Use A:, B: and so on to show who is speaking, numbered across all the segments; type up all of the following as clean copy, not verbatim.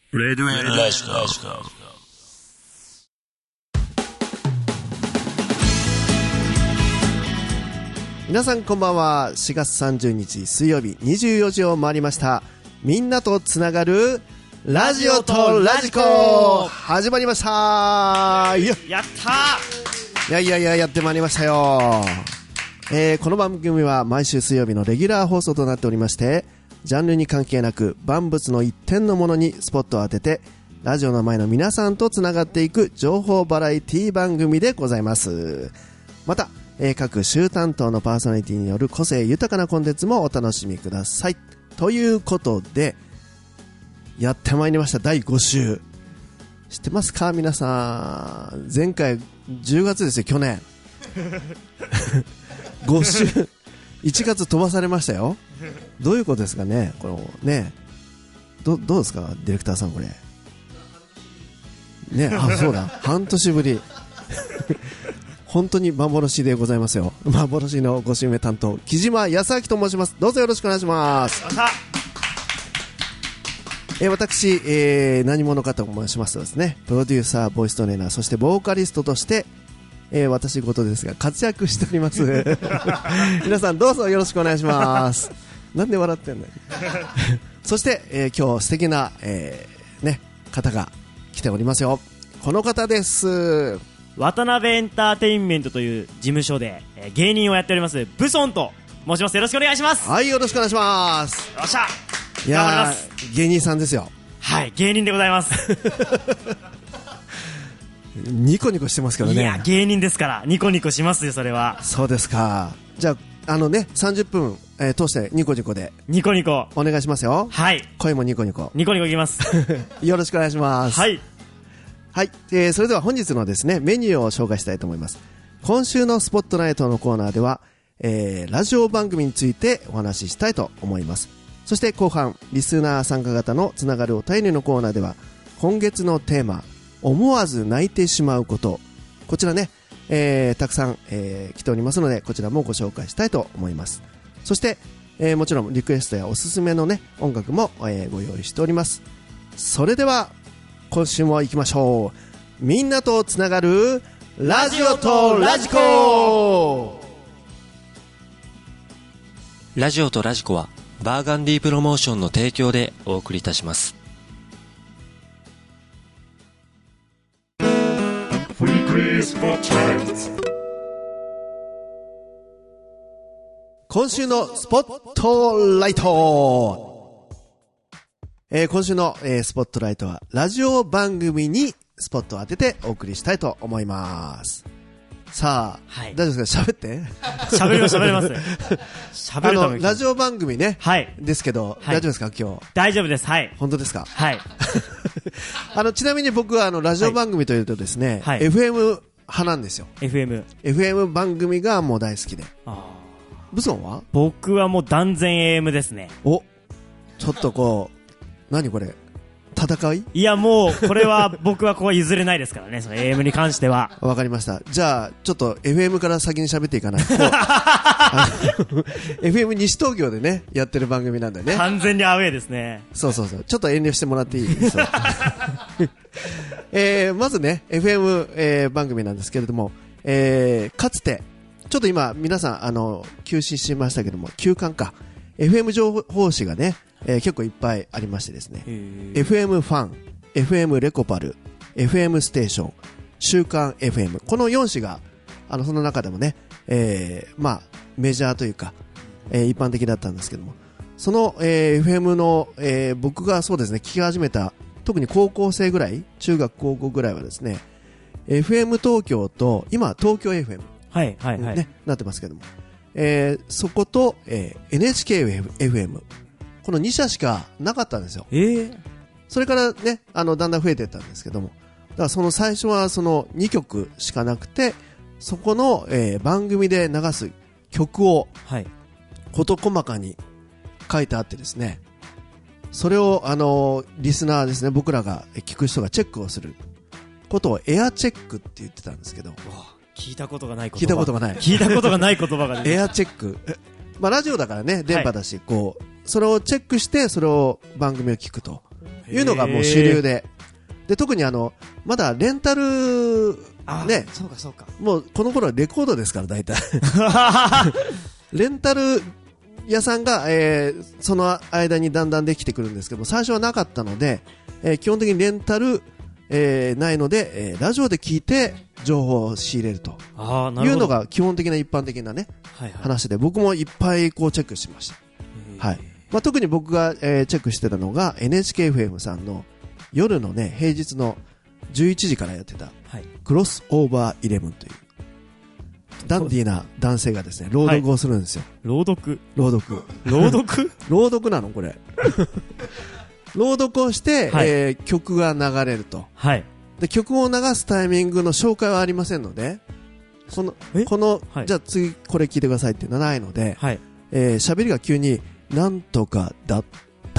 A: レディオラジコ。
B: 皆さんこんばんは。4月30日水曜日24時を回りました。みんなとつながるラジオとラジコ始まりました。
C: やった
B: ー。やってまいりましたよ。この番組は毎週水曜日のレギュラー放送となっておりまして、ジャンルに関係なく万物の一点のものにスポットを当ててラジオの前の皆さんとつながっていく情報バラエティ番組でございます。また各週担当のパーソナリティによる個性豊かなコンテンツもお楽しみください。ということでやってまいりました第5週。知ってますか皆さん。前回10月ですよ、去年5週1月飛ばされましたよ。どういうことですかねこのね。どうですかディレクターさんこれね。あ、そうだ半年ぶり本当に幻でございますよ。幻の5週目担当木島康明と申します。どうぞよろしくお願いします。私、何者かと申しますとですね、プロデューサー、ボイストレーナー、そしてボーカリストとして、私事ですが活躍しております皆さんどうぞよろしくお願いします。なんで笑ってんのそして、今日素敵な、方が来ておりますよ。この方です。
C: 渡辺エンターテインメントという事務所で、芸人をやっておりますブソンと申します。よろしくお願いします。
B: はい、よろしくお願いします。
C: よっしゃ。
B: いやー、芸人さんですよ。
C: はい、芸人でございます
B: ニコニコしてますけどね。
C: いや、芸人ですからニコニコしますよ、それは。
B: そうですか。じゃあ30分、通してニコニコで
C: ニコニコ
B: お願いしますよ。
C: はい、
B: 声もニコニコ
C: ニコニコいきます
B: よろしくお願いします。
C: はい
B: はい、それでは本日のですねメニューを紹介したいと思います。今週のスポットライトのコーナーでは、ラジオ番組についてお話ししたいと思います。そして後半リスナー参加型のつながるお便りのコーナーでは今月のテーマ思わず泣いてしまうこと、こちらね、たくさん、来ておりますのでこちらもご紹介したいと思います。そして、もちろんリクエストやおすすめのね音楽も、ご用意しております。それでは今週も行きましょう。みんなとつながるラジオとラジコ。
D: ラジオとラジコはバーガンディプロモーションの提供でお送りいたします。
B: 今週のスポットライト、今週の、スポットライトはラジオ番組にスポットを当ててお送りしたいと思います。さあ、はい、大丈夫ですか？喋って
C: 喋ります喋るために
B: ラジオ番組ね、
C: はい、
B: ですけど、はい、大丈夫ですか今日？
C: 大丈夫です。はい。
B: 本当ですか？
C: はい
B: ちなみに僕はラジオ番組というとですね、はい、FM 派なんですよ。FM 番組がもう大好きで。ブソンは？
C: 僕はもう断然 AM ですね。
B: お、ちょっとこう何これ戦い？い
C: やもうこれは僕はここは譲れないですからね、その AM に関しては。
B: わかりました。じゃあちょっと FM から先に喋っていかないとFM 西東京でねやってる番組なんだよね。
C: 完全にアウェーですね。
B: そうちょっと遠慮してもらっていいですか？まずね FM、番組なんですけれども、かつてちょっと今皆さん休止しましたけども、休刊か FM 情報誌がね、結構いっぱいありましてですね、FM ファン、FM レコパル、FM ステーション、週刊 FM、 この4誌がその中でもね、まあメジャーというか、一般的だったんですけども、その、FM の、僕がそうですね聞き始めた特に高校生ぐらい、中学高校ぐらいはですね FM 東京と今東京 FM、
C: はいはいはい、
B: ね、なってますけども、そこと、NHKFM、 この2社しかなかったんですよ。それからねだんだん増えていったんですけども、だからその最初はその2曲しかなくて、そこの、番組で流す曲を事細かに書いてあってですね、それをリスナーですね、僕らが聞く人がチェックをすることをエアチェックって言ってたんですけど、
C: 聞いたことがない言葉、
B: 聞いたことがない
C: 言葉が
B: エアチェック、まあ、ラジオだからね電波だし、こうそれをチェックしてそれを番組を聞くというのがもう主流で。で、特にまだレンタル、ね。
C: そうかそうか。
B: もうこの頃はレコードですから大体。レンタル屋さんが、その間にだんだんできてくるんですけど、最初はなかったので、基本的にレンタル、ないので、ラジオで聞いて情報を仕入れるというのが基本的な一般的なね、話で、僕もいっぱいこうチェックしました。はい。まあ、特に僕が、チェックしてたのが NHKFM さんの夜のね、平日の11時からやってた、クロスオーバー11というダンディーな男性がですね、朗読をするんですよ。
C: 朗読
B: なのこれ。朗読をして、曲が流れると。で、曲を流すタイミングの紹介はありませんので、この、じゃあ次これ聞いてくださいっていうのはないので、喋りが急に、なんとかだった、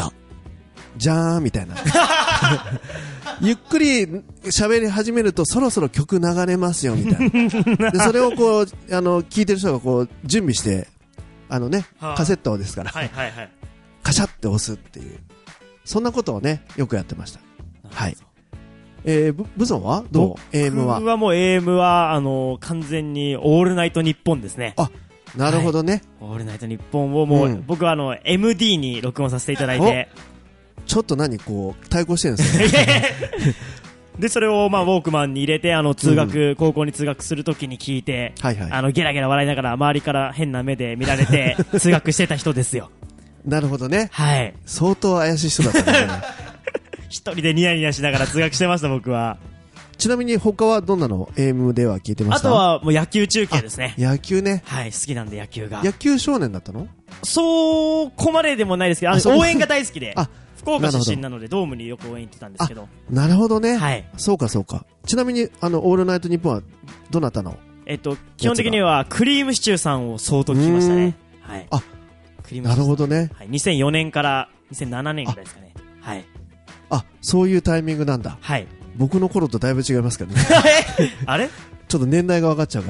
B: じゃーんみたいな。ゆっくり喋り始めるとそろそろ曲流れますよみたいな。で、それをこう、聞いてる人がこう、準備して、カセットですから、カシャって押すっていう。そんなことをね、よくやってました。はい。ブソンはどう ?AM は。
C: 僕はもう AM は、完全にオールナイトニッポンですね。
B: あ、なるほどね。
C: オールナイトニッポンをもう、僕はMD に録音させていただいて。
B: ちょっとこう、対抗してるんですね。
C: で、それをウォークマンに入れて、高校に通学するときに聞いて、ゲラゲラ笑いながら、周りから変な目で見られて、通学してた人ですよ。
B: なるほどね。はい。相当怪しい人だったね。
C: 一人でニヤニヤしながら通学してました、僕は。
B: ちなみに他はどんなの AM では聞いてました？
C: あとはもう野球中継ですね。
B: 野球ね。
C: はい、好きなんで野球が。
B: 野球少年だったの？
C: そうこまででもないですけど、応援が大好きで。福岡出身なのでドームによく応援行ってたんですけど。
B: なるほどね。はい。そうかそうか。ちなみにオールナイトニッポンはどなたの？
C: 基本的にはクリームシチューさんを相当聞きましたね。はい。
B: なるほどね。
C: はい。2004年から2007年ぐらいですかね。はい。
B: そういうタイミングなんだ。はい。僕の頃とだいぶ違いますけどね。
C: あれ？
B: ちょっと年代が分かっちゃうから。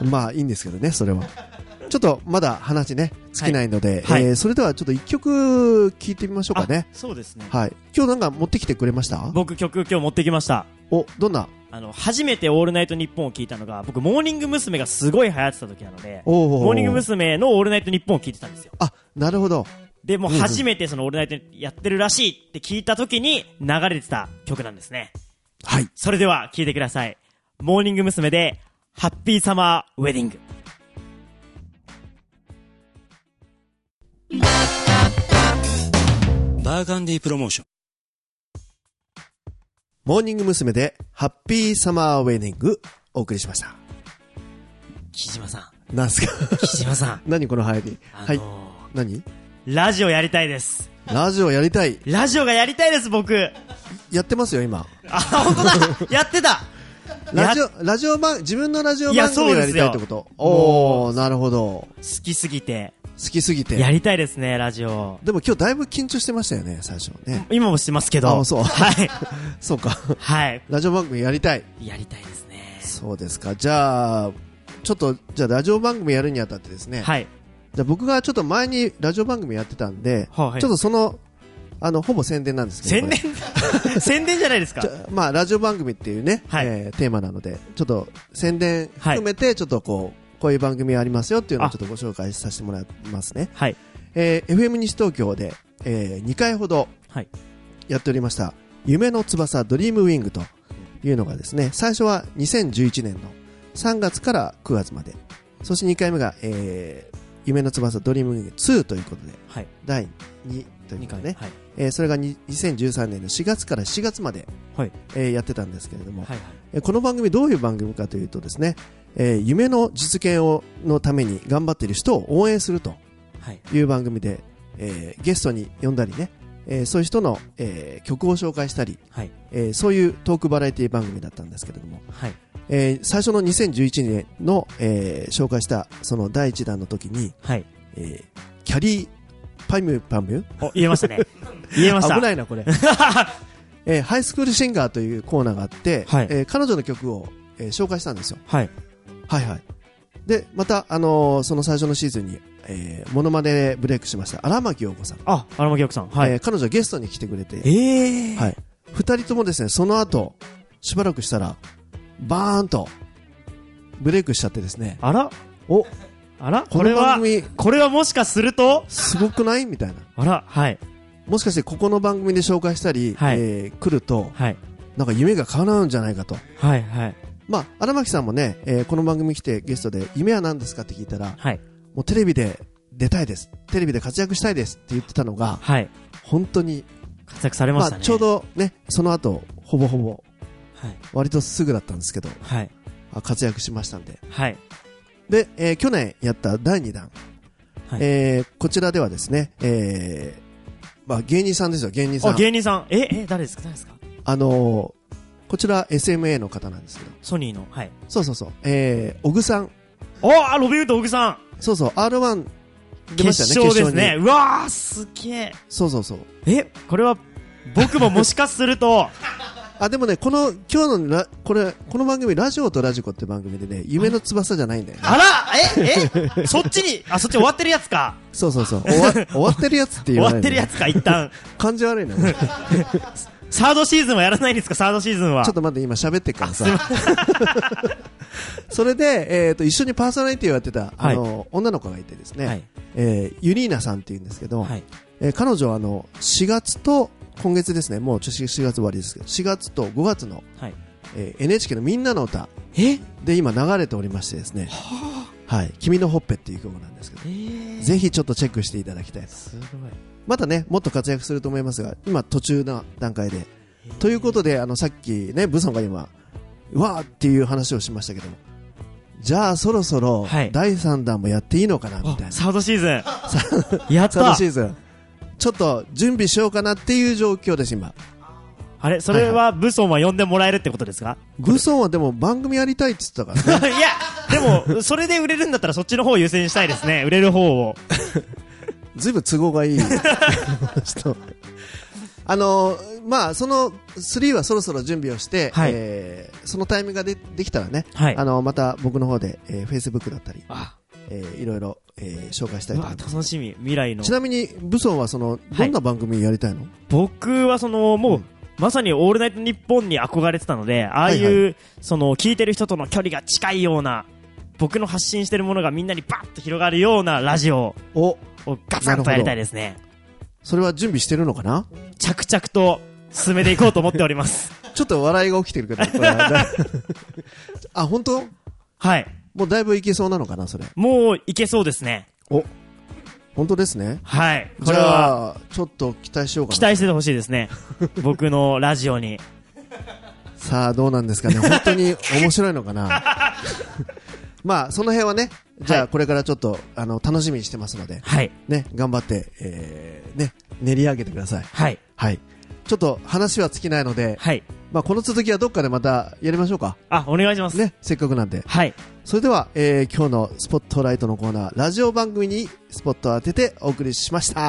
B: まあいいんですけどね、それは。ちょっとまだ話ね、尽きないので、それではちょっと一曲聴いてみましょうかね。
C: そうですね。
B: はい。今日なんか持ってきてくれました？
C: 僕曲今日持ってきました。
B: どんな？
C: 初めてオールナイトニッポンを聞いたのが、僕モーニング娘。がすごい流行ってた時なので、モーニング娘。のオールナイトニッポンを聞いてたんですよ。
B: なるほど。
C: で、もう初めてそのオールナイトやってるらしいって聞いた時に流れてた曲なんですね。はい。それでは聞いてください。モーニング娘。で、ハッピーサマーウェディング。
A: バーガンディプロモーション。
B: モーニング娘。でハッピーサマーウェディングお送りしました。
C: 木島さ
B: ん。なんすか
C: 木島さん。
B: 何この入り。はい。何？
C: ラジオやりたいです。
B: ラジオやりたい。
C: ラジオがやりたいです、僕。
B: やってますよ、今。
C: 本当だやってた
B: 自分のラジオ番組をやりたいってこと？なるほど。
C: 好きすぎて。やりたいですね、ラジオ。
B: でも今日だいぶ緊張してましたよね、最初ね。
C: 今もしてますけど。
B: そう。
C: はい。
B: そうか。
C: はい。
B: ラジオ番組やりたい。
C: やりたいですね。
B: そうですか。じゃあ、ラジオ番組やるにあたってですね。はい。じゃあ僕がちょっと前にラジオ番組やってたんで、ちょっとほぼ宣伝なんですけど。
C: 宣伝じゃないですか。
B: ラジオ番組っていうね、テーマなので、ちょっと宣伝含めて、ちょっとこういう番組ありますよっていうのをちょっとご紹介させてもらいますね。はい。FM 西東京で、2回ほどやっておりました、夢の翼ドリームウィングというのがですね、最初は2011年の3月から9月まで、そして2回目が、夢の翼ドリームウィング2ということで、第2というかね、それが2013年の4月から7月まで、やってたんですけれども、この番組どういう番組かというとですね、夢の実現のために頑張っている人を応援するという番組で、ゲストに呼んだりね、そういう人の、曲を紹介したり、そういうトークバラエティ番組だったんですけれども、最初の2011年の、紹介したその第1弾の時に、キャリーパミュ
C: 言えましたね。言えました。
B: 危ないなこれ。ハイスクールシンガーというコーナーがあって、彼女の曲を、紹介したんですよ。はいはい。でまたその最初のシーズンに、 モノマネブレイクしました荒牧陽子さん。
C: あ、荒牧陽子さん。はい。
B: 彼女ゲストに来てくれて。
C: はい。
B: 二人ともですね、その後、しばらくしたら、バーンと、ブレイクしちゃってですね。
C: あら
B: これ
C: はもしかすると
B: すごくないみたいな。
C: あら、はい。
B: もしかしてここの番組で紹介したり、来ると、なんか夢が叶うんじゃないかと。
C: はいはい。
B: まあ、荒牧さんもね、この番組来てゲストで夢は何ですかって聞いたら、もうテレビで出たいです。テレビで活躍したいですって言ってたのが、本当に
C: 活躍されましたね。
B: ちょうどね、その後、ほぼほぼ、割とすぐだったんですけど、活躍しましたんで。で、去年やった第2弾、こちらではですね、まあ、芸人さんですよ、芸人さん。
C: 芸人さん。誰ですか
B: こちら SMA の方なんですけど。
C: ソニーの。
B: そう。小具さん。
C: ロビーウッド小具さん。
B: そう、R1 出ましたね、
C: 決勝ですね。うわー、すげえ。
B: そう。
C: これは、僕ももしかすると、
B: でもね、今日のこの番組、ラジオとラジコって番組でね、夢の翼じゃないんだよね。
C: あらそっち終わってるやつか。
B: そう。終わってるやつって言わない。
C: 終わってるやつか、一旦。
B: 感じ悪いな。
C: サードシーズンはやらないんですか、サードシーズンは。
B: ちょっと待って、今喋ってっからさ。それで、一緒にパーソナリティをやってた、女の子がいてですね、ユリーナさんって言うんですけど、彼女は4月と、今月ですね、もう4月終わりですけど、4月と5月の、NHK のみんなの歌で今流れておりましてですね、君のほっぺっていう曲なんですけど、ぜひちょっとチェックしていただきたいと。
C: すごい。
B: またね、もっと活躍すると思いますが、今途中の段階で。ということで、さっきね、ブソンが今、うわーっていう話をしましたけども、じゃあそろそろ、第3弾もやっていいのかな、みたいな。
C: サードシーズン。やった。
B: サードシーズン。ちょっと準備しようかなっていう状況です、今。
C: あれそれはブソンは呼んでもらえるってことですか？
B: ブソンはでも番組やりたいって言ってたからね。
C: いや、でも、それで売れるんだったらそっちの方を優先したいですね。売れる方を。
B: ずいぶん都合がいい。まあ、その3はそろそろ準備をして、そのタイミングができたらね、また僕の方で、Facebook だったり、いろいろ、紹介したいと思います。
C: 楽しみ、未来の。
B: ちなみに、ブソンはどんな番組やりたいの？
C: 僕はもう、まさにオールナイトニッポンに憧れてたので、ああいう、聞いてる人との距離が近いような、僕の発信してるものがみんなにバッと広がるようなラジオをガツンとやりたいですね。
B: それは準備してるのかな？
C: 着々と進めていこうと思っております。
B: ちょっと笑いが起きてるけど、これ本当？
C: はい。
B: もうだいぶいけそうなのかな、それ。
C: もういけそうですね。
B: 本当ですね。
C: はい。
B: これはちょっと期待しようかな。
C: 期待しててほしいですね。僕のラジオに。
B: さあどうなんですかね。本当に面白いのかな。まあその辺はね、じゃあこれからちょっと楽しみにしてますので、ね、頑張ってね、練り上げてください。はい。ちょっと話は尽きないので、まあこの続きはどっかでまたやりましょうか。
C: お願いします。
B: ね、せっかくなんで。
C: はい。
B: それでは、今日のスポットライトのコーナー、ラジオ番組にスポットを当ててお送りしました。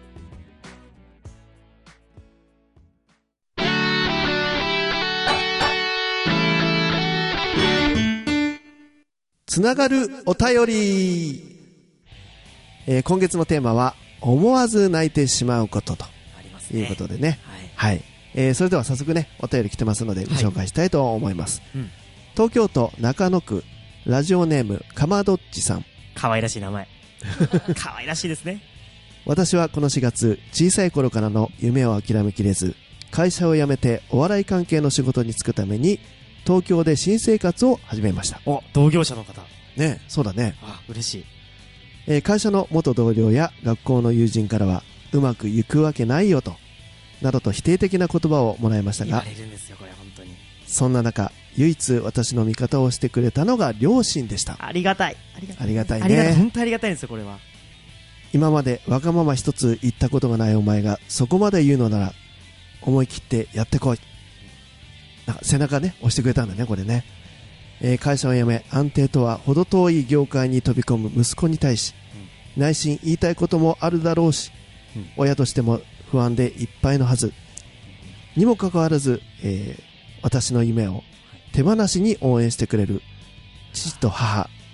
B: つながるお便り、今月のテーマは思わず泣いてしまうことということでね、はい、それでは早速ねお便り来てますのでご紹介したいと思います、東京都中野区ラジオネームかまどっちさん。
C: 可愛らしい名前。可愛らしいですね。
B: 私はこの4月小さい頃からの夢を諦めきれず会社を辞めてお笑い関係の仕事に就くために東京で新生活を始めました。
C: 同業者の方
B: ね。そうだね。
C: 嬉し
B: い。会社の元同僚や学校の友人からはうまくいくわけないよとなどと否定的な言葉をもらいましたが、
C: 言われるんですよこれ本当に。
B: そんな中唯一私の味方をしてくれたのが両親でした。
C: ありがたい。
B: ありがたいね。
C: 本当ありがたいんですよこれは。
B: 今までわがまま一つ言ったことがないお前がそこまで言うのなら思い切ってやってこい。なんか背中ね押してくれたんだねこれね。会社を辞め安定とは程遠い業界に飛び込む息子に対し、内心言いたいこともあるだろうし、親としても不安でいっぱいのはずにもかかわらず、私の夢を手放しに応援してくれる父と母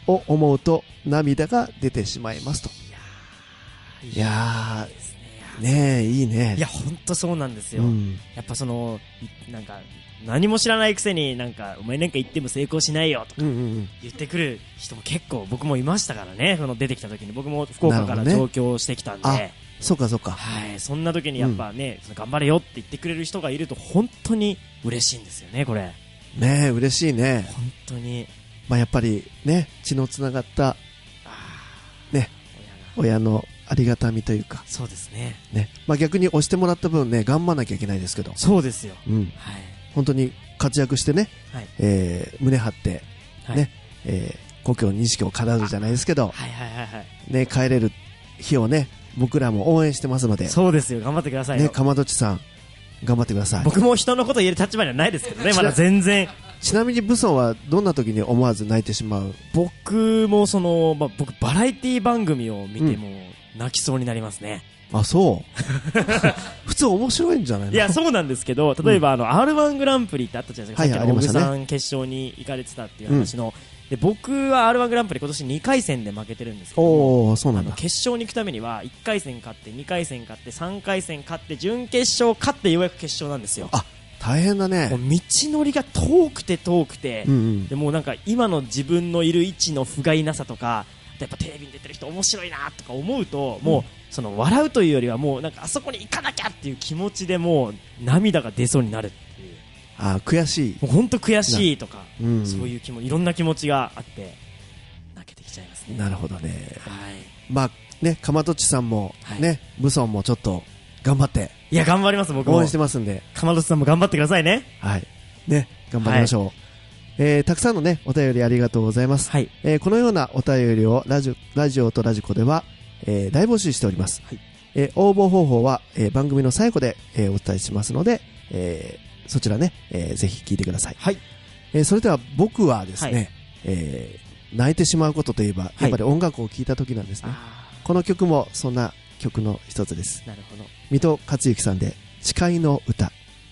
B: を思うと涙が出てしまいますと。いやー、ねえ、いいね。
C: いや、ほんとそうなんですよ。
B: うん、
C: やっぱなんか、何も知らないくせになんか、お前なんか言っても成功しないよとか言ってくる人も結構僕もいましたからね、出てきた時に。僕も福岡から上京してきたんで。
B: ね、そうかそうか。
C: はい、そんな時にやっぱね、頑張れよって言ってくれる人がいると本当に嬉しいんですよね、これ。
B: ねえ、嬉しいね。
C: 本当に。
B: まあやっぱりね、血のつながった、ね、親のありがたみというか。
C: そうですね。
B: ね、まあ逆に押してもらった分ね、頑張らなきゃいけないですけど。
C: そうですよ。
B: うん。はい。本当に活躍してね、はい、胸張って、ね、故郷錦を飾るじゃないですけど、はいはいはいはい。ね、帰れる日をね、僕らも応援してますので。
C: そうですよ、頑張ってくださいよ。
B: ね、かまどちさん、頑張ってください。
C: 僕も人のこと言える立場にはないですけどね、まだ全然。
B: ちなみにブソンはどんな時に思わず泣いてしまう？
C: 僕も僕バラエティ番組を見ても泣きそうになりますね。
B: あ、そう普通面白いんじゃないの？
C: いや、そうなんですけど、例えばR1 グランプリってあったじゃないですか、
B: はい、
C: さっきの小木さん決勝に行かれてたっていう話の、で僕は R1 グランプリ今年2回戦で負けてるんですけど、
B: そうなんだ。
C: 決勝に行くためには1回戦勝って2回戦勝って3回戦勝って準決勝勝ってようやく決勝なんですよ。
B: あ、大変だね。
C: もう道のりが遠くて、でもうなんか今の自分のいる位置の不甲斐なさとか、やっぱテレビに出てる人面白いなとか思うと、もう笑うというよりはもうなんかあそこに行かなきゃっていう気持ちでもう涙が出そうになるっていう。
B: あ、悔しい。
C: もう本当悔しいとか、そういういろんな気持ちがあって泣けてきちゃいますね。
B: なるほどね。
C: はい。
B: まあね、かまどちさんもね、ブソンもちょっと頑張って。
C: いや、頑張ります。僕も
B: 応援してますんで。
C: かまどちさんも頑張ってくださいね。
B: はい。ね、頑張りましょう。たくさんのね、お便りありがとうございます。はい。このようなお便りをラジオとラジコでは、大募集しております。はい。応募方法は、番組の最後で、お伝えしますので、そちらね、ぜひ聞いてください。はい。それでは僕はですね、泣いてしまうことといえば、やっぱり音楽を聴いた時なんですね。この曲もそんな曲の一つです。
C: なるほど。
B: 水戸克之さんで誓いの歌。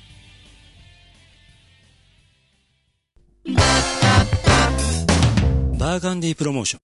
A: バーガンディプロモーション。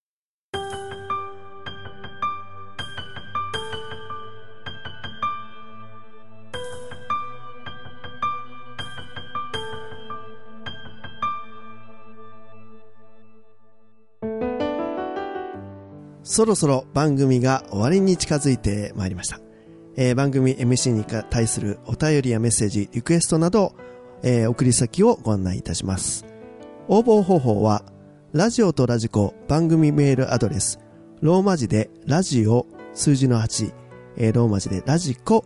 B: そろそろ番組が終わりに近づいてまいりました。番組 MC に対するお便りやメッセージ、リクエストなど、送り先をご案内いたします。応募方法はラジオとラジコ番組メールアドレス、ローマ字でラジオ数字の8、ローマ字でラジコ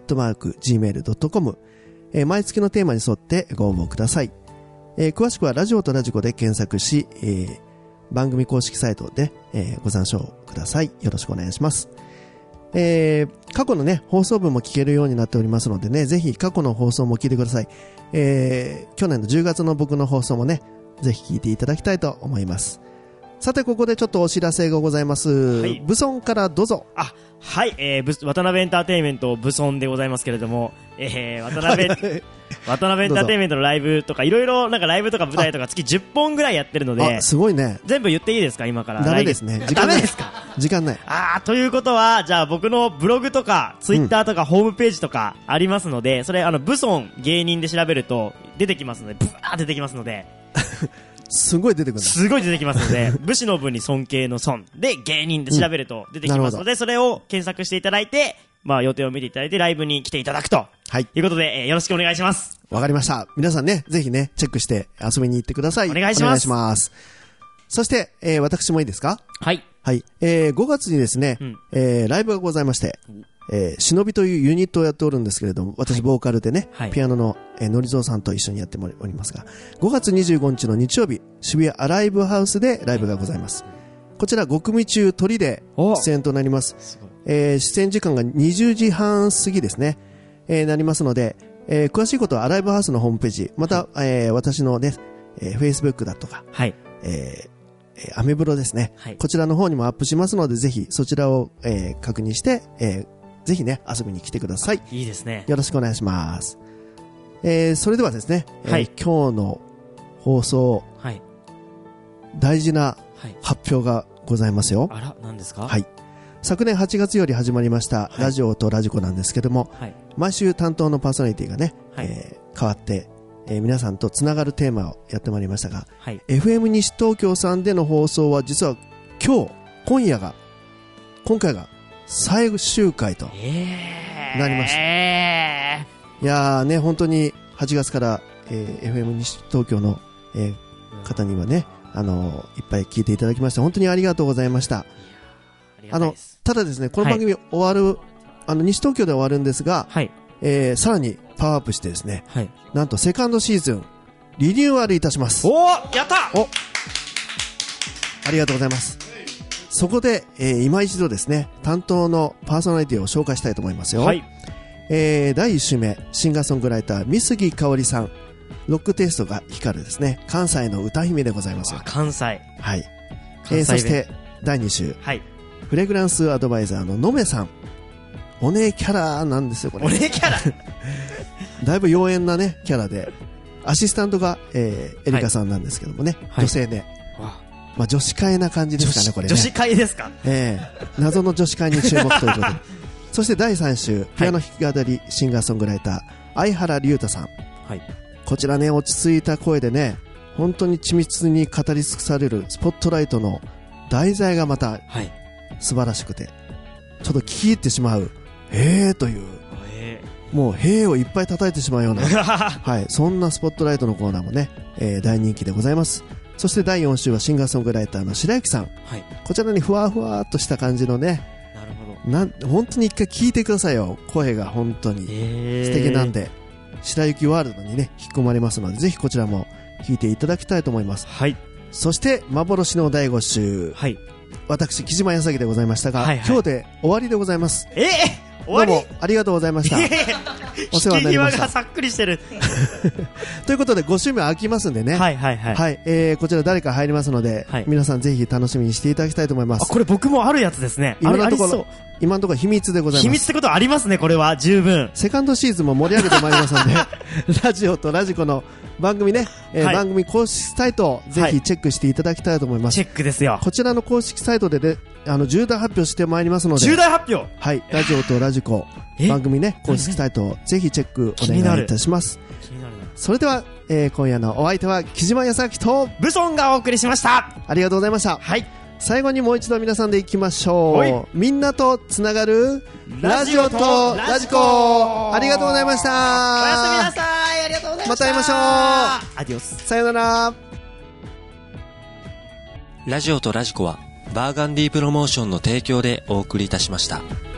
B: @gmail.com、毎月のテーマに沿ってご応募ください。詳しくはラジオとラジコで検索し、番組公式サイトで、ご参照ください。よろしくお願いします。過去のね、放送分も聞けるようになっておりますのでね、ぜひ過去の放送も聞いてください。去年の10月の僕の放送もね、ぜひ聞いていただきたいと思います。さて、ここでちょっとお知らせがございます。はい、ブソンからどうぞ。
C: あ、はい、渡辺エンターテインメントブソンでございますけれども、渡辺エンターテインメントのライブとかいろいろなんかライブとか舞台とか月10本ぐらいやってるので、
B: すごいね。
C: 全部言っていいですか、今から。
B: ダメですね。
C: ダメですか。
B: 時間ない。
C: ということは、じゃあ僕のブログとかツイッターとかホームページとかありますので、それブソン芸人で調べると出てきますので、ブワー出てきますので。
B: すごい出てくる。
C: すごい出てきますので、武士の分に尊敬の尊で芸人で調べると出てきますので、それを検索していただいて、まあ予定を見ていただいてライブに来ていただくと。はい。いうことで、よろしくお願いします。
B: わかりました。皆さんね、ぜひね、チェックして遊びに行ってください。
C: お願いします。お願いします。
B: そして、私もいいですか？
C: はい。
B: はい。5月にですね、ライブがございまして、忍びというユニットをやっておるんですけれども、私ボーカルでね、ピアノの、のりぞうさんと一緒にやっておりますが、5月25日の日曜日、渋谷アライブハウスでライブがございます。こちら5組中鳥で出演となります。出演時間が20時半過ぎですね、なりますので、詳しいことはアライブハウスのホームページ、また、私のね、Facebook だとか、はい、アメブロですね、はい、こちらの方にもアップしますので、ぜひそちらを、確認して、ぜひね、遊びに来てください。
C: いいですね。
B: よろしくお願いします。それではですね、はい、今日の放送、はい、大事な発表がございますよ。
C: あら、何ですか？
B: はい。昨年8月より始まりましたラジオとラジコなんですけども、毎週担当のパーソナリティがね、変わって、皆さんとつながるテーマをやってまいりましたが、FM 西東京さんでの放送は実は今回が最終回となりました。いやーね、本当に8月から、FM 西東京の、方にはね、いっぱい聞いていただきまして本当にありがとうございました。ただですね、この番組終わる、西東京で終わるんですが、さらにパワーアップしてですね、なんとセカンドシーズンリニューアルいたします。
C: やった！
B: ありがとうございます。そこで、今一度ですね、担当のパーソナリティを紹介したいと思いますよ。第1週目、シンガーソングライター三杉香織さん、ロックテイストが光るですね、関西の歌姫でございます。
C: 関西。
B: はい。そして第2週、フレグランスアドバイザーの野目さん。お姉キャラなんですよ、これ。
C: お姉キャラ
B: だいぶ妖艶なね、キャラで、アシスタントが、エリカさんなんですけどもね、女性で。まあ、女子会な感じですかね、これね。
C: 女子会ですか？
B: 謎の女子会に注目ということで。そして第3週、ピアノ弾き語りシンガーソングライター、相原龍太さん。こちらね、落ち着いた声でね、本当に緻密に語り尽くされるスポットライトの題材がまた、素晴らしくて、ちょっと聞き入ってしまう、という、もうをいっぱい叩いてしまうような、そんなスポットライトのコーナーもね、大人気でございます。そして第4週はシンガーソングライターの白雪さん。こちらにふわふわっとした感じのね、本当に一回聞いてくださいよ。声が本当に素敵なんで、白雪ワールドにね、引き込まれますので、ぜひこちらも聞いていただきたいと思います。そして幻の第5週、私木島康之でございましたが、今日で終わりでございます。
C: 終わり？
B: どうもありがとうございました。お世話になりました。
C: 引き際がさっくりしてる。
B: ということで5週目空きますんでね。こちら誰か入りますので、皆さんぜひ楽しみにしていただきたいと思います。
C: これ僕もあるやつですね。今のとこ
B: ろ秘密でございます。
C: 秘密ってことありますね、これは十分。
B: セカンドシーズンも盛り上げてまいりますので、ラジオとラジコの番組ね、番組公式サイトをぜひチェックしていただきたいと思います。
C: チェックですよ。
B: こちらの公式サイトでね、重大発表してまいりますので。
C: 重大発表？
B: ラジオとラジコ番組ね、公式サイトをぜひチェックお願いいたします。それでは、今夜のお相手は木島康之と
C: ブソンがお送りしました。
B: ありがとうございました。最後にもう一度皆さんでいきましょう。みんなとつながるラジオとラジコ。ありがとうございました。
C: おやすみなさい。ありがとうございました。
B: また会いましょう。
C: アディオス。
B: さよなら。
D: ラジオとラジコはバーガンディプロモーションの提供でお送りいたしました。